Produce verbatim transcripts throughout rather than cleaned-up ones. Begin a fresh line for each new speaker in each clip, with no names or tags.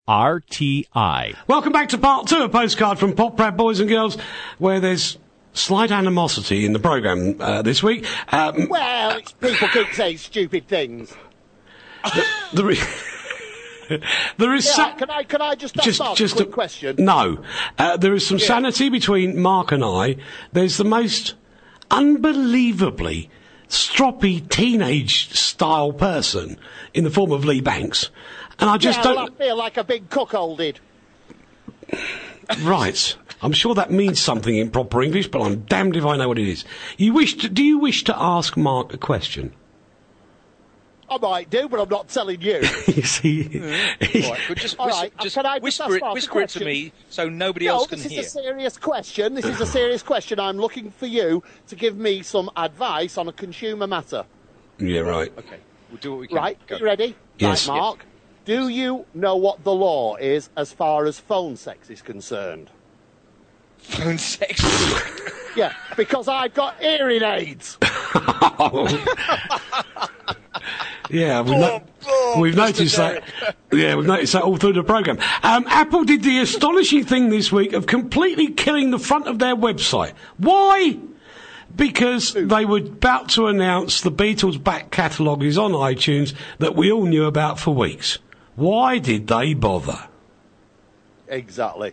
R T I.
Welcome back to part two of Postcard from Pop Proud Boys and Girls, where there's slight animosity in the programme uh, this week. Um,
well, it's people keep saying stupid things.
There is, there is
yeah,
sa-
can I can I just,
just
ask
just
a quick
a
question?
No, uh, there is some
Yeah.
sanity between Mark and I. There's the most unbelievably stroppy teenage style person in the form of Lee Banks, and I just
yeah,
don't.
well, I feel like a big cuckolded.
Right. I'm sure that means something in proper English, but I'm damned if I know what it is. You wish to, do you wish to ask Mark a question?
I might do, but I'm not telling you.
You see,
Mm. Right, but just,
All
whis-
right,
just
can I just
whisper
ask
it,
Mark a
whisper it to
question?
me so nobody
no,
else can
this
hear.
is a serious question. This is a serious question. I'm looking for you to give me some advice on a consumer matter.
Yeah, right.
Okay, we'll do what we can.
Right,
Go.
you ready?
Yes.
Right, Mark. Do you know what the law is as far as phone sex is concerned?
Phone sex.
Yeah, because I've got hearing aids.
Yeah, we've, no- we've noticed that. Yeah, we've noticed that all through the programme. Um, Apple did the astonishing thing this week of completely killing the front of their website. Why? Because they were about to announce the Beatles' back catalogue is on iTunes that we all knew about for weeks. Why did they bother?
Exactly.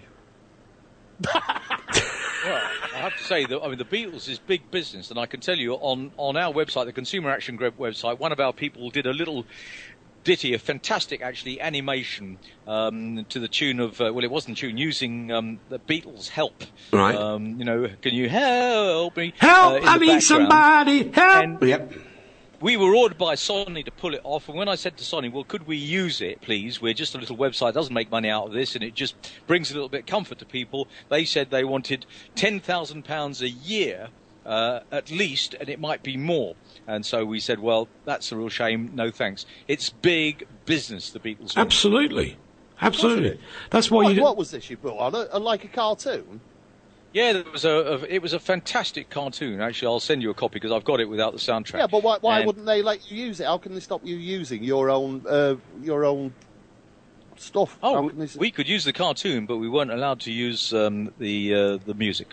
Well, I have to say that I mean the Beatles is big business, and I can tell you on, on our website, the Consumer Action Group website, one of our people did a little ditty, a fantastic actually animation um, to the tune of uh, well, it wasn't tune using um, the Beatles' "Help."
Right.
Um, you know, can you help me?
Help!
uh, in
I
the
need
background.
somebody! Help!
And-
Yep.
We were ordered by Sony to pull it off, and when I said to Sony, well, could we use it, please? We're just a little website, doesn't make money out of this, and it just brings a little bit of comfort to people. They said they wanted ten thousand pounds a year, uh, at least, and it might be more. And so we said, well, that's a real shame, no thanks. It's big business, the Beatles.
Absolutely. Absolutely. That's why
What,
you...
what was this you put on? A, a, like a cartoon?
Yeah, there was a, a, it was a fantastic cartoon. Actually, I'll send you a copy because I've got it without the soundtrack.
Yeah, but why, why
And-
wouldn't they let you use it? How can they stop you using your own uh, your own stuff? How
Oh,
can they s-
we could use the cartoon, but we weren't allowed to use um, the uh, the music.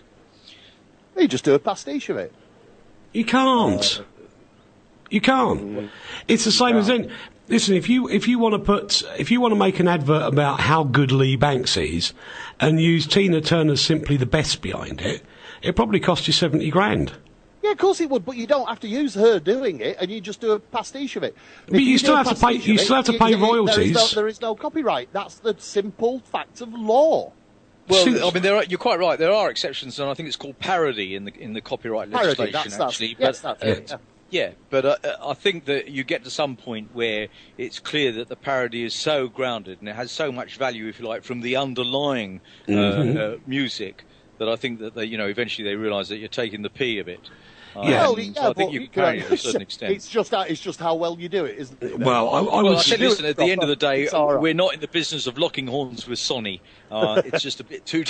You just do a pastiche of it.
You can't. You can't. It's the same as in. Listen, if you if you want to put if you want to make an advert about how good Lee Banks is, and use Tina Turner's "Simply the Best" behind it, it probably cost you seventy grand.
Yeah, of course it would, but you don't have to use her doing it, and you just do a pastiche of it.
But
If
you
do
still
a
have to pay-
pastiche
you
of
still have to pay
there is no-
royalties.
There is no copyright. That's the simple fact of law.
Well,
Since-
I mean, there are, you're quite right. There are exceptions, and I think it's called parody in the in the copyright
Parody,
legislation.
that's, that's,
actually,
yes,
but
that's it. Yeah.
yeah, but uh, I think that you get to some point where it's clear that the parody is so grounded and it has so much value, if you like, from the underlying uh, uh, music that I think that they, you know, eventually they realise that you're taking the pee a bit. Um,
Yeah.
Well,
so
yeah,
I think
but
you
you
can parody it to a certain
it's
extent.
just how, it's just how well you do it, isn't it?
Well, I, I
Well,
would.
I said,
do it
listen, at the end of the day,
It's all right.
we're not in the business of locking horns with Sony. Uh, it's just a bit too...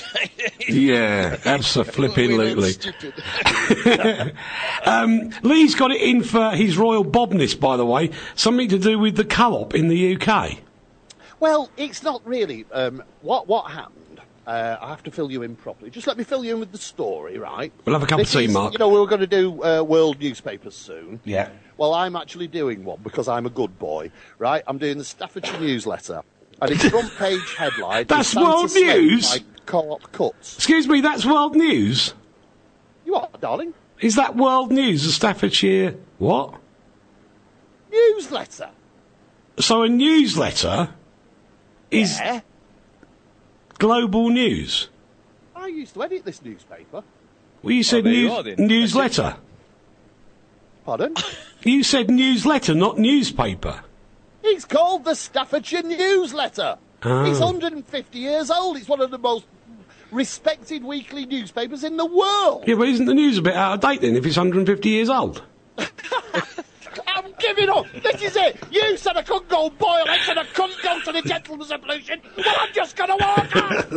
Yeah, absolutely.
We're not stupid.
um, Lee's got it in for his royal bobness, by the way. Something to do with the co-op in the U K.
Well, it's not really. Um, what what happened? Uh, I have to fill you in properly. Just let me fill you in with the story, right?
We'll have a cup
This
of tea,
is-
Mark.
You know, we were going to do uh, world newspapers soon.
Yeah.
Well, I'm actually doing one because I'm a good boy, right? I'm doing the Staffordshire newsletter, and its front page headline.
That's
is Santa
world
Slade
news?
by Co-op Cuts.
Excuse me, that's world news.
You what, darling?
Is that world news? The Staffordshire what?
Newsletter.
So a newsletter is
Yeah.
global news.
I used to edit this newspaper.
Well, you said
there you
news,
are then.
newsletter.
Pardon?
You said newsletter, not newspaper.
It's called the Staffordshire Newsletter.
Oh.
It's one hundred fifty years old. It's one of the most respected weekly newspapers in the world.
Yeah, but isn't the news a bit out of date then if it's one hundred fifty years old?
I'm giving up. This is it. You said I couldn't go boil eggs and I couldn't go to the gentleman's ablution. Well, I'm just going to walk out.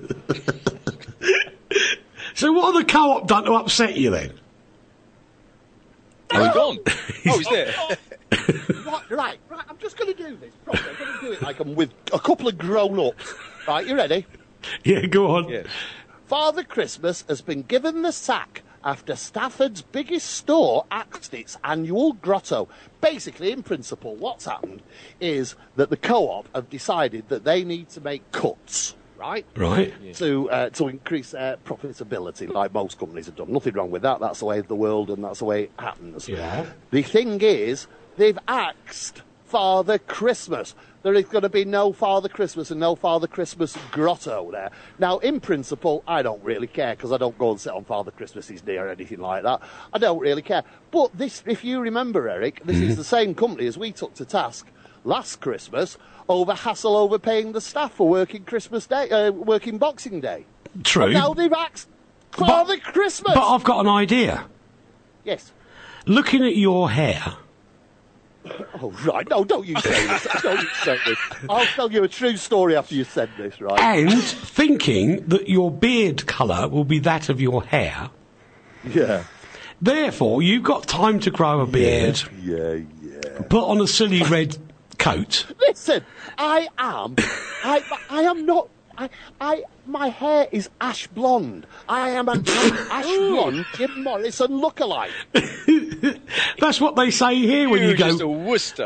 So what have the co-op done to upset you then?
Oh, he's gone. Oh, he's there.
What? Right, right. I'm just going to do this properly. I'm going to do it like I'm with a couple of grown-ups. Right, you ready?
Yeah, go on.
Yes.
Father Christmas has been given the sack after Stafford's biggest store axed its annual grotto. Basically, in principle, what's happened is that the co-op have decided that they need to make cuts, right?
Right.
Yeah.
To uh, to increase their profitability, like most companies have done. Nothing wrong with that. That's the way of the world, and that's the way it happens.
Yeah.
The thing is, they've axed Father Christmas. There is going to be no Father Christmas and no Father Christmas grotto there. Now, in principle, I don't really care because I don't go and sit on Father Christmas's day or anything like that. I don't really care. But this, if you remember, Eric, this
Mm-hmm.
is the same company as we took to task last Christmas over hassle over paying the staff for working Christmas Day, uh, working Boxing Day.
True.
And now they've axed Father Christmas.
But I've got an idea.
Yes.
Looking at your hair,
Oh, right. No, don't you say this. Don't you say this. I'll tell you a true story after you said this, right?
and thinking that your beard colour will be that of your hair,
Yeah.
therefore you've got time to grow a beard,
Yeah, yeah.
put on a silly red coat.
Listen, I am, I, I am not, I, I, my hair is ash blonde. I am an ash blonde Jim Morrison lookalike.
That's what they say here when
You're
you go.
just a Worcester.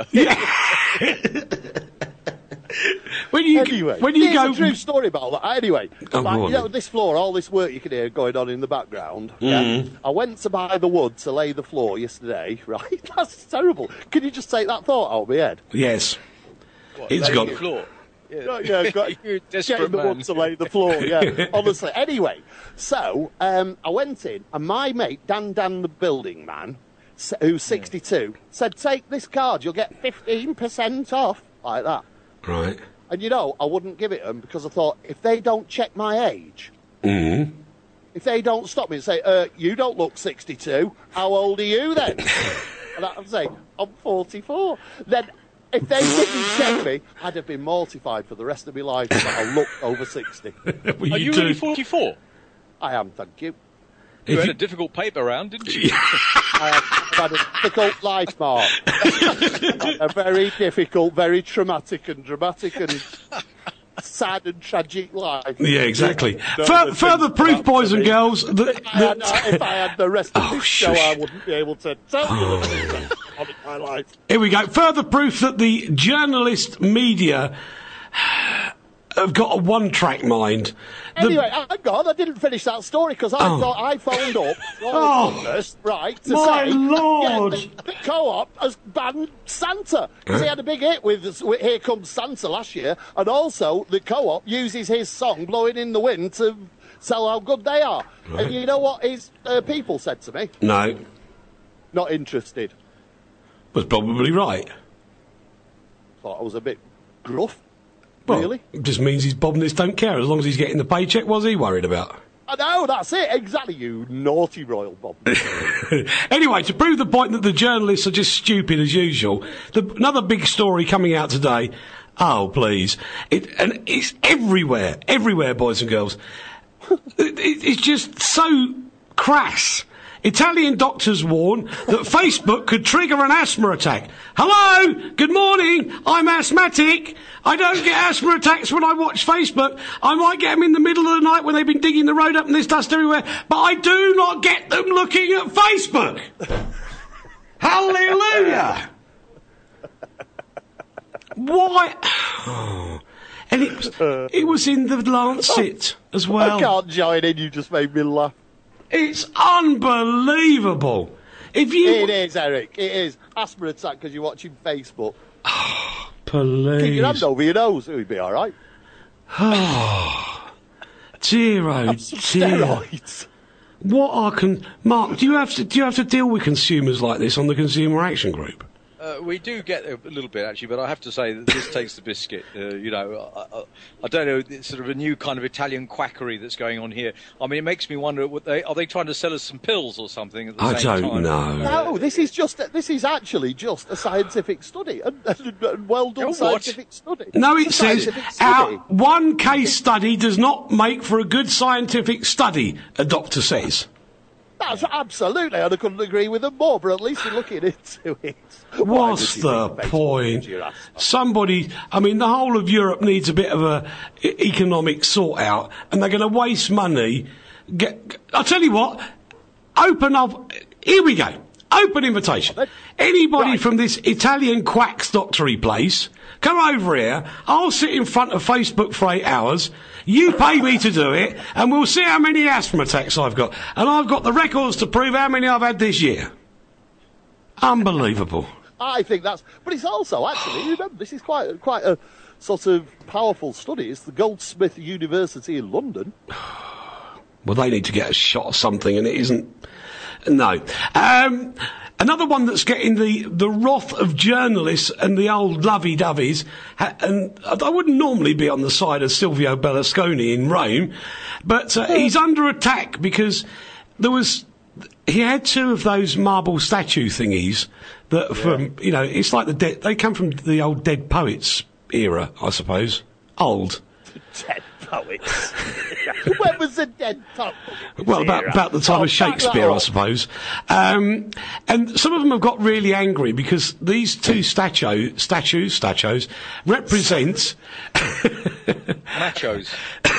when you
Anyway,
when you
here's
go.
a true story about that. Anyway,
Oh,
like,
go on
you know,
then.
this floor, all this work you can hear going on in the background.
Mm.
Yeah, I went to buy the wood to lay the floor yesterday. Right, that's terrible. Can you just take that thought out of my head?
Yes,
What,
It's
laying
got-
the floor. Yeah,
Yeah, yeah, got,
You're a
getting
desperate
the
man.
wood to lay the floor, yeah, honestly. Anyway, so um, I went in, and my mate, Dan Dan, the building man, s- who's sixty-two, said, take this card, you'll get fifteen percent off, like that.
right.
And you know, I wouldn't give it them because I thought, if they don't check my age,
Mm.
if they don't stop me and say, uh, you don't look sixty-two, how old are you then? And I'd say, I'm forty-four. Then, if they didn't check me, I'd have been mortified for the rest of my life that I looked over sixty.
Well,
Are you
do.
really forty-four?
I am, thank you.
You
If
had
you-
a difficult paper round, didn't you?
I have had a difficult life, Mark. A very difficult, very traumatic and dramatic and sad and tragic life.
Yeah, exactly.
No,
Fur-
the
further
thing
proof,
about
boys and
me-
girls, that,
If I, had,
that
if I had the rest of
Oh,
this show,
shush.
I wouldn't be able to tell you the things that's on in my life.
here we go. Further proof that the journalist media have got a one-track mind. The-
Anyway, hang on, I didn't finish that story because I
Oh.
thought I phoned up
Oh.
Thomas, right, to
My
say
Lord.
yeah, the, the co-op has banned Santa because he had a big hit with, with Here Comes Santa last year, and also the co-op uses his song "Blowing in the Wind" to sell how good they are.
Right.
And you know what his uh, people said to me?
no,
Not interested.
was probably right.
Thought I was a bit gruff.
Well,
Really?
it just means his bobness don't care. As long as he's getting the paycheck, what's he worried about?
I know, that's it, exactly, you naughty royal Bob.
Anyway, to prove the point that the journalists are just stupid as usual, the, another big story coming out today. Oh, please. It, and it's everywhere, everywhere, boys and girls. it, it, it's just so crass. Italian doctors warn that Facebook could trigger an asthma attack. Hello, good morning, I'm asthmatic. I don't get asthma attacks when I watch Facebook. I might get them in the middle of the night when they've been digging the road up and there's dust everywhere, but I do not get them looking at Facebook. Hallelujah. Why? Oh. And it was, it was in the Lancet as well.
I can't join in, you just made me laugh.
It's unbelievable. If you
It is, Eric. It is. Asthma attack because you're watching Facebook.
please,
Keep your hand over your nose. It would be all right.
dear oh
Some
dear,
steroids.
what are con? Mark, do you have to do you have to deal with consumers like this on the Consumer Action Group?
Uh, we do get a little bit, actually, but I have to say that this takes the biscuit. Uh, you know, I, I, I don't know, it's sort of a new kind of Italian quackery that's going on here. I mean, it makes me wonder, what they, are they trying to sell us some pills or something at the
I
same
don't
time?
know.
No, this is just. This is actually just a scientific study, a, a, a well done
A what?
scientific study.
No,
It's
it
a
says
scientific
our
study.
one case study does not make for a good scientific study. A doctor says.
That's yeah. absolutely, and I couldn't agree with them more, but at least you're looking into it.
What's the point? Somebody, I mean, the whole of Europe needs a bit of a e- economic sort out, and they're going to waste money. Get, I'll tell you what, open up, here we go, open invitation. Anybody right. from this Italian quacks doctory place, come over here, I'll sit in front of Facebook for eight hours, you pay me to do it, and we'll see how many asthma attacks I've got. And I've got the records to prove how many I've had this year. Unbelievable.
I think that's... But it's also, actually, remember, this is quite, quite a sort of powerful study. It's the Goldsmith University in London.
Well, they need to get a shot of something, and it isn't... No. Um... Another one that's getting the, the wrath of journalists and the old lovey-doveys, ha- and I wouldn't normally be on the side of Silvio Berlusconi in Rome, but uh, he's under attack because there was, he had two of those marble statue thingies that from, yeah. you know, it's like the dead, they come from the old Dead Poets era, I suppose. Old.
Dead Poets. When was the Dead Poets?
Well, about, about the time oh, of Shakespeare, I suppose. Um, and some of them have got really angry because these two statue, statues, statues, represent...
Nachos.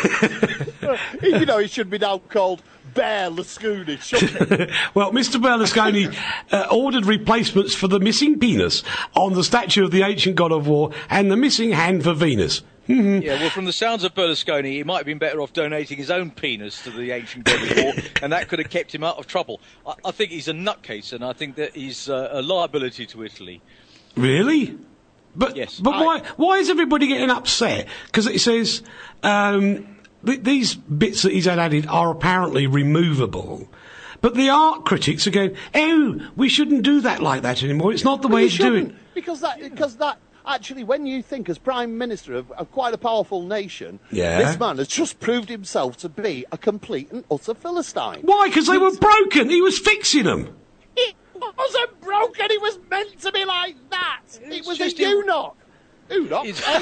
You know, he should be now called Berlusconi, shouldn't he?
Well, Mister Berlusconi uh, ordered replacements for the missing penis on the statue of the ancient god of war and the missing hand for Venus. Mm-hmm.
Yeah, well, from the sounds of Berlusconi, he might have been better off donating his own penis to the ancient god of war, and that could have kept him out of trouble. I, I think he's a nutcase, and I think that he's uh, a liability to Italy.
Really? But,
yes.
But
I,
why, why is everybody getting upset? Because it says um, th- these bits that he's had added are apparently removable. But the art critics are going, oh, we shouldn't do that like that anymore. It's not the way to do it.
Because that... Because that Actually, when you think as Prime Minister of, of quite a powerful nation,
yeah.
this man has just proved himself to be a complete and utter Philistine.
Why? Because they were broken. He was fixing them.
It wasn't broken. It was meant to be like that. It's it was a eunuch. Eunuch?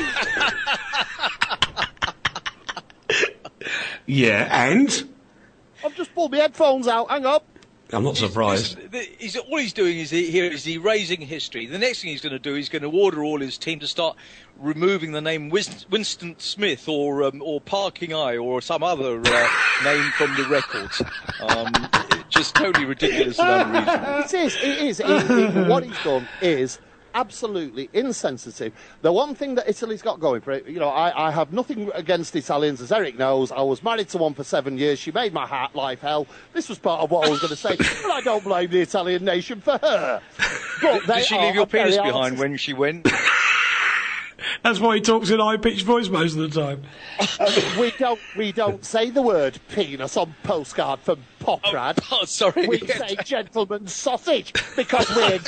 Yeah, and?
I've just pulled my headphones out. Hang up.
I'm not surprised.
He's, he's, all he's doing is he, here is erasing history. The next thing he's going to do, he's going to order all his team to start removing the name Winston Smith or um, or Parking Eye or some other uh, name from the records. Um, just totally ridiculous and unreasonable.
It is. It is. It, it, what he's done is absolutely insensitive. The one thing that Italy's got going for it, you know, I, I have nothing against Italians, as Eric knows. I was married to one for seven years. She made my heart life hell. This was part of what I was going to say, but I don't blame the Italian nation for her. But
Did she leave your penis behind artist. when she went?
That's why he talks in high-pitched voice most of the time.
Uh, we don't we don't say the word penis on postcard from Poprad.
Oh, oh, sorry.
We say gentleman's sausage because we're...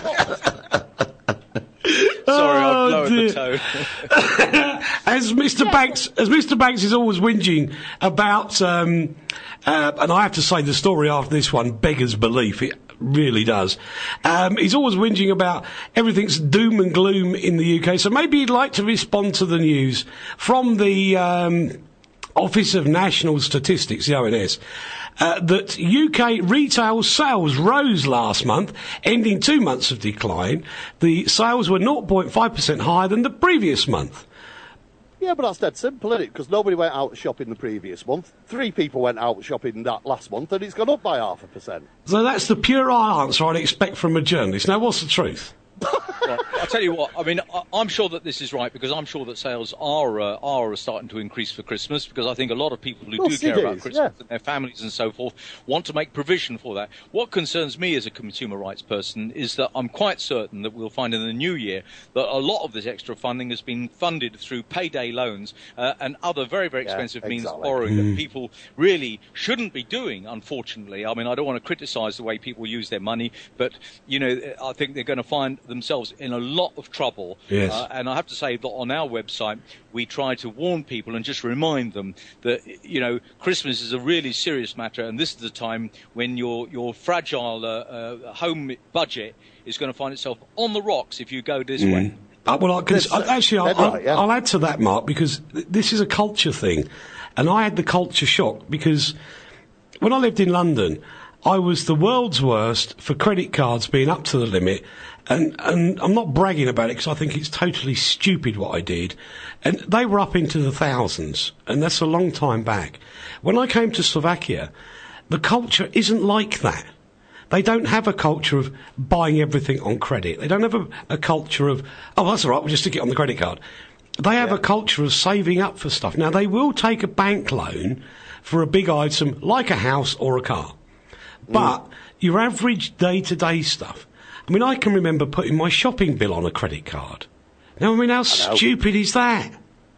Sorry, I've
oh,
lowered
dear.
the tone.
as Mister Yeah. Banks, as Mister Banks is always whinging about, um, uh, and I have to say the story after this one beggars belief. It really does. Um, he's always whinging about everything's doom and gloom in the U K. So maybe he'd like to respond to the news from the um, Office of National Statistics, the O N S. Uh, that U K retail sales rose last month, ending two months of decline. The sales were zero point five percent higher than the previous month.
Yeah, but that's dead simple, isn't it? Because nobody went out shopping the previous month. Three people went out shopping that last month, and it's gone up by half a percent.
So that's the pure answer I'd expect from a journalist. Now, what's the truth?
Well, I'll tell you what, I mean, I, I'm sure that this is right because I'm sure that sales are uh, are starting to increase for Christmas because I think a lot of people who do care about Christmas yeah. and their families and so forth want to make provision for that. What concerns me as a consumer rights person is that I'm quite certain that we'll find in the new year that a lot of this extra funding has been funded through payday loans uh, and other very, very expensive yeah, means exactly. of borrowing mm. that people really shouldn't be doing, unfortunately. I mean, I don't want to criticise the way people use their money, but, you know, I think they're going to find themselves in a lot of trouble.
Yes.
Uh, and I have to say that on our website, we try to warn people and just remind them that, you know, Christmas is a really serious matter, and this is the time when your your fragile uh, uh, home budget is going to find itself on the rocks if you go this mm. way.
Uh, well, I can, I, actually, I'll, I'll, right, yeah. I'll add to that, Mark, because th- this is a culture thing, and I had the culture shock because when I lived in London, I was the world's worst for credit cards being up to the limit. And, and I'm not bragging about it because I think it's totally stupid what I did. And they were up into the thousands, and that's a long time back. When I came to Slovakia, the culture isn't like that. They don't have a culture of buying everything on credit. They don't have a, a culture of, oh, that's all right, we'll just stick it on the credit card. They have yeah. a culture of saving up for stuff. Now, they will take a bank loan for a big item like a house or a car. But mm. your average day-to-day stuff, I mean, I can remember putting my shopping bill on a credit card. Now, I mean, how I stupid is that?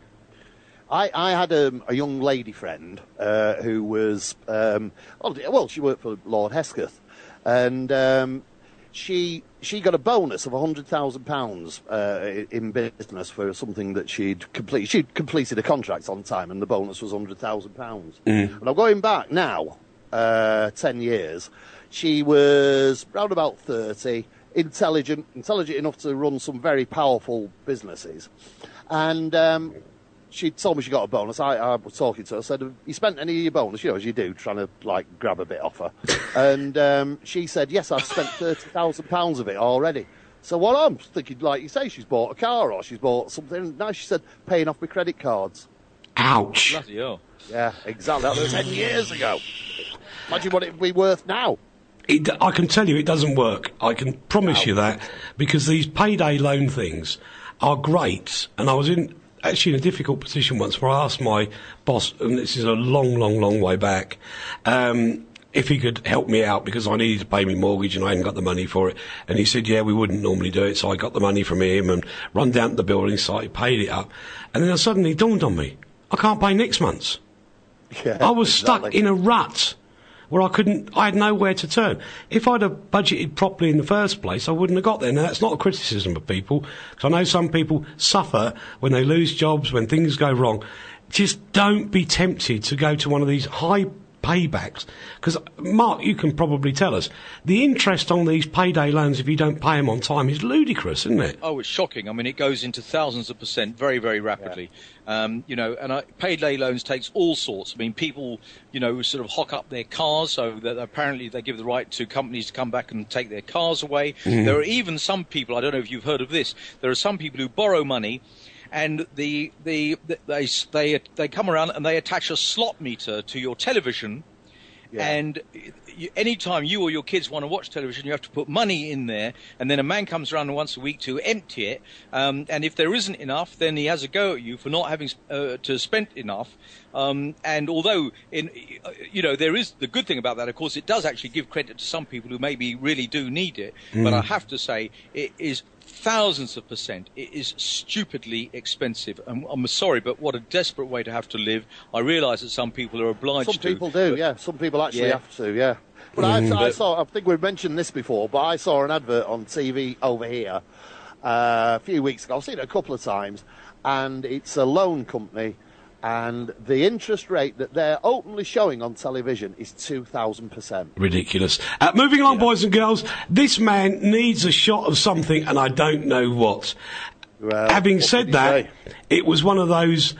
I, I had um, a young lady friend uh, who was, um, well, she worked for Lord Hesketh, and um, she she got a bonus of one hundred thousand pounds uh, in business for something that she'd completed. She'd completed a contract on time, and the bonus was one hundred thousand pounds. Mm. And I'm going back now, uh, ten years, she was around about thirty, intelligent, intelligent enough to run some very powerful businesses. And um, she told me she got a bonus. I, I was talking to her. I said, have you spent any of your bonus? You know, as you do, trying to, like, grab a bit off her. And um, she said, yes, I've spent thirty thousand pounds of it already. So what I'm thinking, like you say, she's bought a car or she's bought something. Now she said, paying off my credit cards.
Ouch.
Bloody hell.
Yeah, exactly. That was ten years ago. Imagine what it would be worth now.
It, I can tell you it doesn't work. I can promise
Ouch.
you that. Because these payday loan things are great. And I was in... actually in a difficult position once where I asked my boss, and this is a long, long, long way back, um, if he could help me out because I needed to pay my mortgage and I hadn't got the money for it. And he said, yeah, we wouldn't normally do it. So I got the money from him and run down to the building site, paid it up. And then it suddenly dawned on me, I can't pay next month's.
Yeah,
I was
exactly.
stuck in a rut where I couldn't, I had nowhere to turn. If I'd have budgeted properly in the first place, I wouldn't have got there. Now, that's not a criticism of people, because I know some people suffer when they lose jobs, when things go wrong. Just don't be tempted to go to one of these high paybacks, because, Mark, you can probably tell us, the interest on these payday loans, if you don't pay them on time, is ludicrous, isn't it?
Oh, it's shocking. I mean, it goes into thousands of percent very, very rapidly. Yeah. Um, you know, and I, payday loans takes all sorts. I mean, people, you know, sort of hock up their cars so that apparently they give the right to companies to come back and take their cars away. Mm. There are even some people, I don't know if you've heard of this, there are some people who borrow money and the, the, the, they, they, they come around and they attach a slot meter to your television. Yeah. And you, anytime you or your kids want to watch television, you have to put money in there, and then a man comes around once a week to empty it. Um, and if there isn't enough, then he has a go at you for not having uh, to spend enough. Um, and although, in you know, there is the good thing about that, of course, it does actually give credit to some people who maybe really do need it. Mm. But I have to say, it is thousands of percent. It is stupidly expensive. I'm, I'm sorry, but what a desperate way to have to live. I realise that some people are obliged to.
Some people do,
but,
yeah. Some people actually
yeah.
have to, yeah. But mm. I, I saw, I think we've mentioned this before, but I saw an advert on T V over here uh, a few weeks ago. I've seen it a couple of times, and it's a loan company, and the interest rate that they're openly showing on television is two thousand percent.
Ridiculous. Uh, moving along,
yeah.
boys and girls, this man needs a shot of something, and I don't know what.
Well,
Having
what
said that, say? It was one of those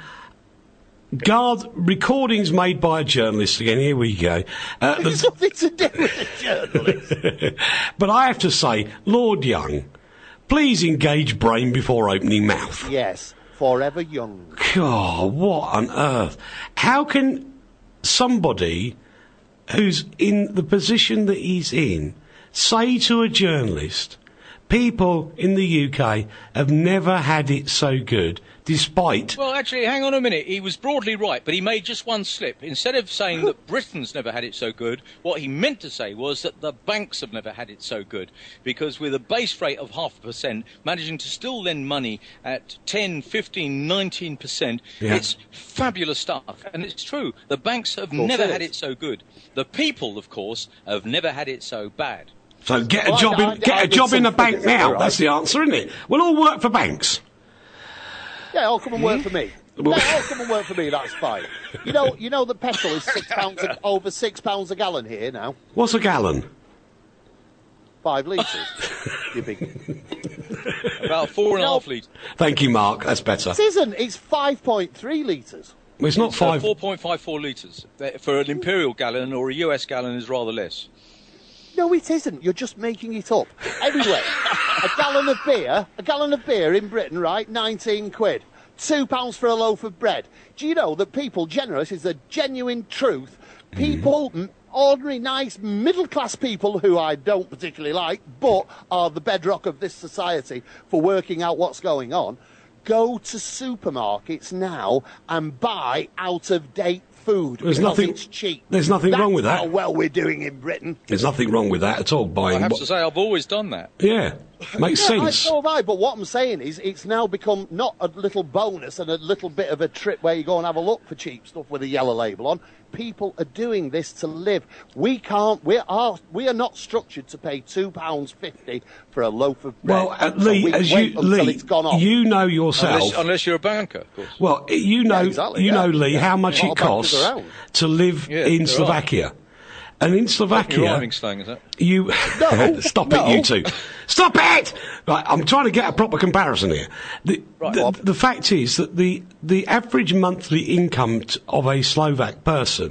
guard recordings made by a journalist. Again, here we go. Uh,
There's nothing to do with a journalist.
But I have to say, Lord Young, please engage brain before opening mouth.
Yes. Forever young.
God, what on earth? How can somebody who's in the position that he's in say to a journalist, people in the U K have never had it so good, despite...
Well, actually, hang on a minute. He was broadly right, but he made just one slip. Instead of saying that Britain's never had it so good, what he meant to say was that the banks have never had it so good. Because with a base rate of half a percent, managing to still lend money at ten, fifteen, nineteen percent, yeah. It's fabulous stuff. And it's true. The banks have never had it so good. The people, of course, have never had it so bad.
So get a well, job in, I, I, get I a job in a bank now. Right. That's the answer, isn't it? We'll all work for banks.
Yeah, I'll come and work for me. Yeah, I'll come and work for me. That's fine. You know, you know that petrol is six pounds a, over six pounds a gallon here now.
What's a gallon?
Five litres. You big.
About four and a half litres.
Thank you, Mark. That's better.
It isn't. It's five point three litres.
Well, it's not
it's
five.
Uh, four point five four litres for an imperial gallon, or a U S gallon is rather less.
No, it isn't. You're just making it up. Anyway, a gallon of beer, a gallon of beer in Britain, right? nineteen quid. Two pounds for a loaf of bread. Do you know that people, generous is the genuine truth. People, mm. ordinary, nice, middle-class people who I don't particularly like, but are the bedrock of this society for working out what's going on, go to supermarkets now and buy out-of-date food.
There's nothing.
It's cheap.
There's nothing
That's
wrong with that.
how well we're doing in Britain.
There's nothing wrong with that at all. Buying.
I have
what-
to say, I've always done that.
Yeah, makes
Yeah, I,
sense.
so have I, but what I'm saying is it's now become not a little bonus and a little bit of a trip where you go and have a look for cheap stuff with a yellow label on. People are doing this to live. We can't, we are, we are not structured to pay two pounds fifty for a loaf of bread.
Well, uh,
So
Lee,
we
as
wait
you,
until
Lee,
it's gone off.
you know yourself.
Unless, unless you're a banker, of course.
Well, you know,
Yeah, exactly,
you
yeah.
know, Lee,
Yeah.
how much
A lot
it
of bankers
costs
around.
to live
Yeah,
in
there are.
Slovakia. And in
You're
Slovakia,
rhyming slang, is that?
you
No,
stop
no.
it, you two. Stop it! Right, I'm trying to get a proper comparison here. The,
Right,
the,
Bob.
the fact is that the the average monthly income t- of a Slovak person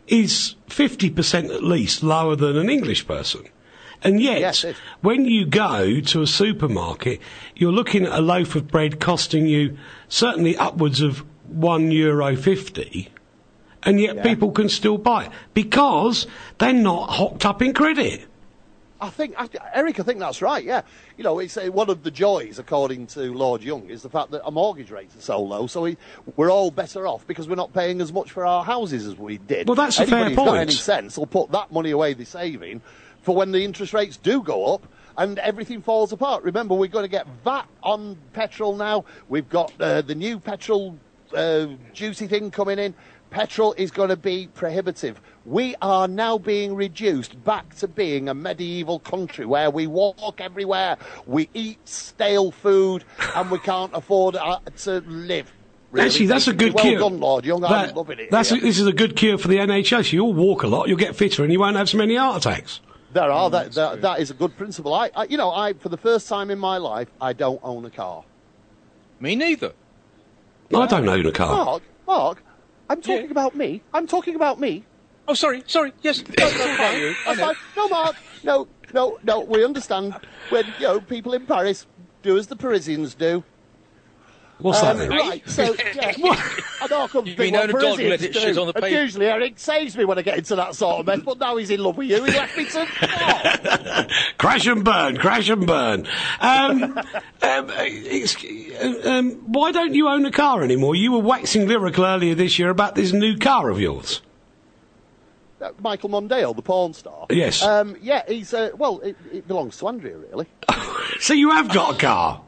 is fifty percent at least lower than an English person. And yet,
Yes, it-
when you go to a supermarket, you're looking at a loaf of bread costing you certainly upwards of one euro fifty, and yet
Yeah.
people can still buy it because they're not hocked up in credit.
I think, I, Eric, I think that's right, yeah. You know, it's uh, one of the joys, according to Lord Young, is the fact that our mortgage rates are so low, so we, we're all better off because we're not paying as much for our houses as we did.
Well, that's a fair
Anybody who's got
point.
any sense will put that money away they're saving for when the interest rates do go up and everything falls apart. Remember, we're going to get V A T on petrol now. We've got uh, the new petrol uh, duty thing coming in. Petrol is going to be prohibitive. We are now being reduced back to being a medieval country where we walk everywhere, we eat stale food, and we can't afford uh, to live. Really.
Actually, that's a good
well
cure.
done, Lord Young. I'm
That-
loving it.
that's a,
here.
this is a good cure for the N H S. You'll walk a lot, you'll get fitter, and you won't have so many heart attacks.
There are. That, that, that is a good principle. I, I, you know, I for the first time in my life, I don't own a car.
Me neither.
I don't own a car.
Mark, Mark, I'm talking
Yeah.
about me. I'm talking about me.
Oh, sorry, sorry, yes. No, no, no, you. I
That's
know.
fine. No, Mark. No, no, no. We understand when you know people in Paris do as the Parisians do.
What's
Um,
that then?
right, so, yeah. I know I couldn't
You've
think
been
what
known a dog
Parisians
let it
do.
shit on the
And
pavement.
usually Eric saves me when I get into that sort of mess, but now he's in love with you. He left me to... Oh.
Crash and burn, crash and burn. Um, um, it's, um, why don't you own a car anymore? You were waxing lyrical earlier this year about this new car of yours.
Uh, Michael Mondale, the porn star.
Yes.
Um, yeah, he's... Uh, well, it, it belongs to Andrea, really.
So you have got a car.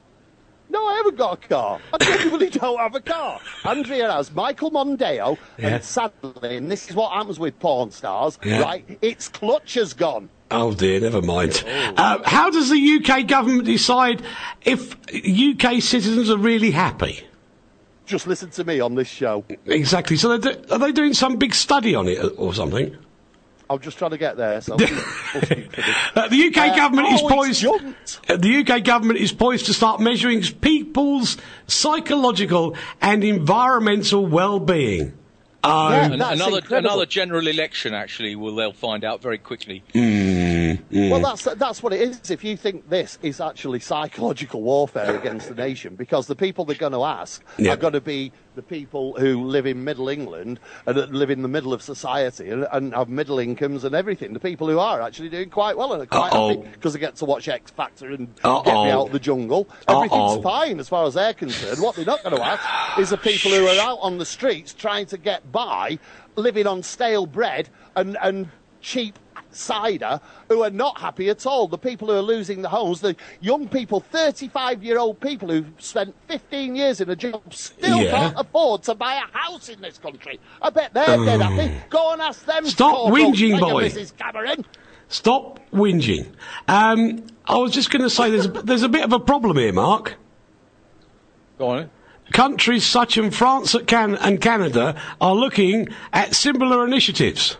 No, I haven't got a car. I genuinely don't have a car. Andrea has Michael Mondeo,
Yeah.
and sadly, and this is what happens with porn stars,
Yeah.
right, its clutch has gone.
Oh dear, never mind. Uh, how does the U K government decide if U K citizens are really happy?
Just listen to me on this show.
Exactly. So they're do- are they doing some big study on it or something?
I'm just trying to get there, so... we'll speak for this.
Uh, the U K
Uh,
government is
oh, it's
poised.
jumped.
Uh, the U K government is poised to start measuring people's psychological and environmental well-being. Oh,
Yeah.
An-
That's
another
incredible.
another general election, actually, will they'll find out very quickly.
Well, that's that's what it is. If you think this is actually psychological warfare against the nation, because the people they're going to ask
Yeah.
are going to be the people who live in Middle England and that live in the middle of society and, and have middle incomes and everything. The people who are actually doing quite well and are quite
Uh-oh.
happy because they get to watch X Factor and
Uh-oh.
get me out of the jungle. Everything's
Uh-oh.
fine as far as they're concerned. What they're not going to ask is the people who are out on the streets trying to get by, living on stale bread and, and cheap cider, who are not happy at all. The people who are losing the homes, the young people, thirty-five-year-old people who've spent fifteen years in a job, still
Yeah.
can't afford to buy a house in this country. I bet they're dead happy. Go and ask them.
Stop
Corporal
whinging,
Tiger,
boy.
Missus Cameron.
Stop whinging. Um, I was just going to say there's there's a bit of a problem here, Mark.
Go on.
Countries such as France and Can- and Canada are looking at similar initiatives.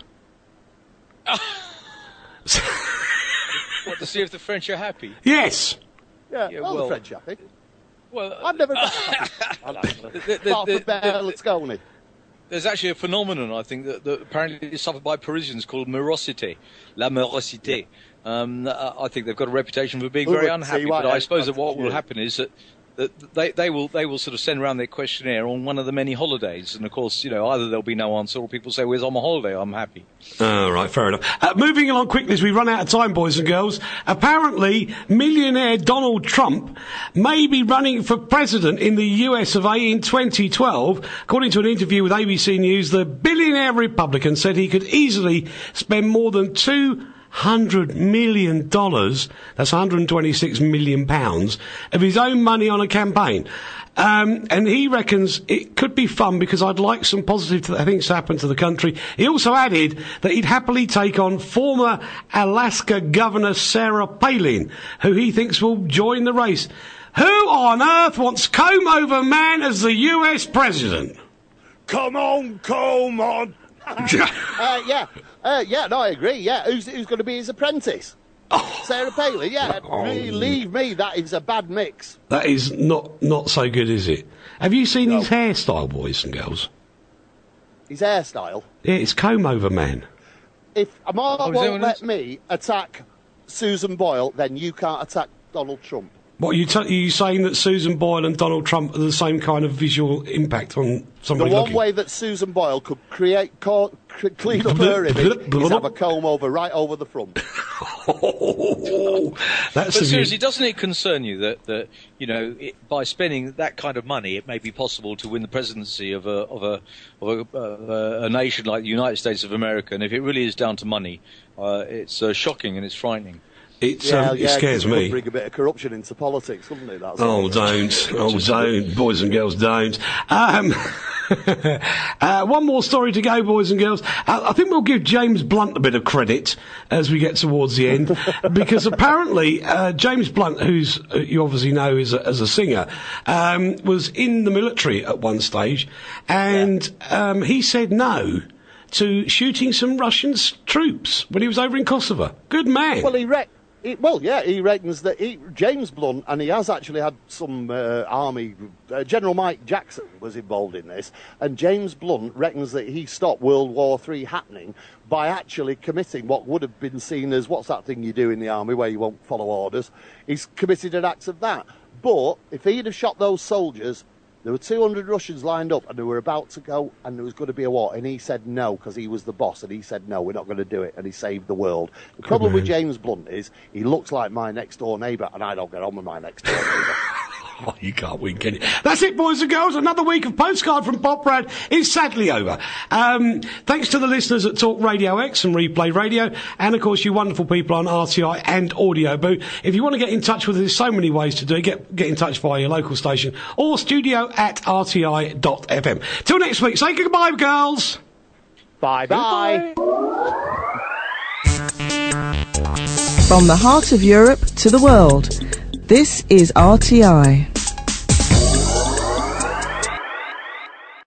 What, to see if the French are happy?
Yes.
Yeah,
Yeah,
well,
well-
the French happy.
Well,
I've never...
the- the-
Apart
the-
from Berlusconi.
There's actually a phenomenon, I think, that, that apparently is suffered by Parisians called morosité, la morosité. Um, I think they've got a reputation for being very unhappy, but I suppose that what will happen is that that they, they will they will sort of send around their questionnaire on one of the many holidays, and of course, you know, either there'll be no answer or people say, "Where's on my holiday? I'm happy."
Oh, right, fair enough. Uh, moving along quickly as we run out of time, boys and girls. Apparently, millionaire Donald Trump may be running for president in the U S of A in twenty twelve. According to an interview with A B C News, the billionaire Republican said he could easily spend more than two hundred million dollars, that's one hundred twenty-six million pounds, of his own money on a campaign. Um, and he reckons it could be fun because I'd like some positive th- things to happen to the country. He also added that he'd happily take on former Alaska Governor Sarah Palin, who he thinks will join the race. Who on earth wants Comb-Over Man as the U S president?
Come on, come on. uh, yeah, uh, yeah, no, I agree. Yeah, who's who's going to be his apprentice? Oh. Sarah Palin. Yeah,
oh.
Believe me, that is a bad mix.
That is not not so good, is it? Have you seen
no.
his hairstyle, boys and girls?
His hairstyle?
Yeah, it's Comb-Over Man.
If Amar
oh,
won't let me attack Susan Boyle, then you can't attack Donald Trump.
What, are you, t- are you saying that Susan Boyle and Donald Trump are the same kind of visual impact on somebody
The one
looking?
way that Susan Boyle could create, co- c- clean up her image is have a comb over right over the front.
oh, that's
but
a
seriously,
good...
doesn't it concern you that, that you know, it, by spending that kind of money, it may be possible to win the presidency of a of a of a, uh, a nation like the United States of America? And if it really is down to money, uh, it's uh, shocking and it's frightening.
It's,
yeah,
um,
yeah,
it scares
it
me.
Bring a bit of corruption into politics, wouldn't it? That's
oh, don't. Oh, don't. Boys and girls, don't. Um, uh, one more story to go, boys and girls. Uh, I think we'll give James Blunt a bit of credit as we get towards the end, because apparently uh, James Blunt, who's uh, you obviously know as a, as a singer, um, was in the military at one stage, and yeah. um, he said no to shooting some Russian troops when he was over in Kosovo. Good man.
Well, he re- It, well, yeah, he reckons that he, James Blunt, and he has actually had some uh, army. Uh, General Mike Jackson was involved in this, and James Blunt reckons that he stopped World War Three happening by actually committing what would have been seen as what's that thing you do in the army where you won't follow orders. He's committed an act of that. But if he'd have shot those soldiers, there were two hundred Russians lined up, and they were about to go, and there was going to be a war, and he said no, because he was the boss, and he said no, we're not going to do it, and he saved the world. The
Good
problem
man.
with James Blunt is he looks like my next-door neighbour, and I don't get on with my next-door neighbour.
Oh, you can't win, can you? That's it, boys and girls. Another week of Postcard from Pop Brad is sadly over. Um, thanks to the listeners at Talk Radio X and Replay Radio, and of course you wonderful people on R T I and Audio Boot. If you want to get in touch with us, there's so many ways to do it. Get, get in touch via your local station or studio at r t i dot f m. Till next week, say goodbye, girls.
Bye-bye.
From the heart of Europe to the world, this is R T I.